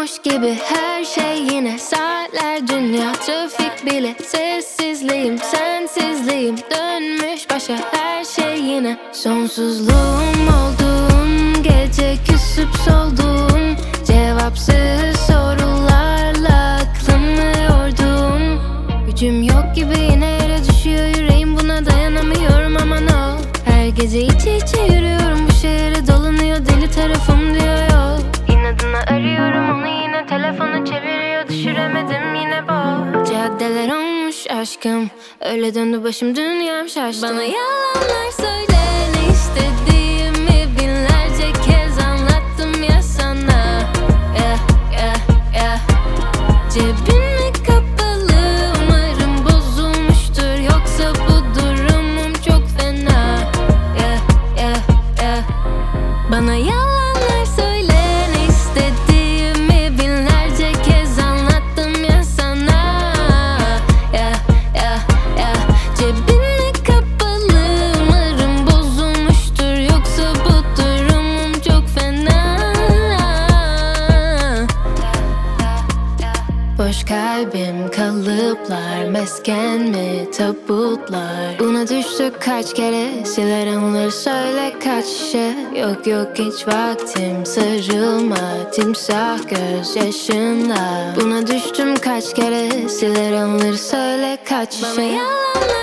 Durmuş gibi her şey yine. Saatler, dünya, trafik bile. Sessizliğim, sensizliğim. Dönmüş başa her şey yine. Sonsuzluğum olduğum gece, küsüp solduğum cevapsız sorularla aklımı yordum. Gücüm yok gibi yine yere düşüyor yüreğim, buna dayanamıyorum aman o. Her gece içe içe yürüyorum, bu şehre dolanıyor deli tarafım diyor yol. İnadına arıyorum onu, yine telefonu çeviriyor, düşüremedim yine bu. Caddeler olmuş aşkım, öyle döndü başım dünyam şaştı. Bana yalanlar söyle, ne istediğimi binlerce kez anlattım ya sana. Cebim mi kapalı, umarım bozulmuştur, yoksa bu durumum çok fena. Bana yalanlar söyle, ne istediğimi binlerce kez anlattım ya sana. Cebim mi kapalı, umarım bozulmuştur, yoksa bu durumum çok fena. Boş kalbim, kalıplar, mesken mi, tabutlar. Buna düştük kaç kere, siler anıları söyle kaç şişe. Yok yok hiç vaktim, sarılma timsah gözyaşınla. Buna düştüm kaç kere, siler anıları söyle kaç şişe. Bana yalanlar